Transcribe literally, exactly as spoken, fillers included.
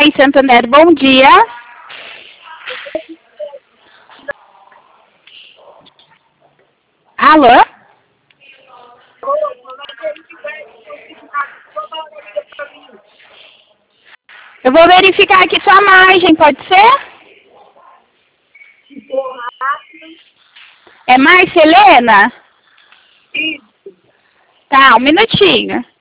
Pai Santander, bom dia. Alô? Eu vou verificar aqui sua margem, pode ser? É Marcia Helena? Isso. Tá, um minutinho.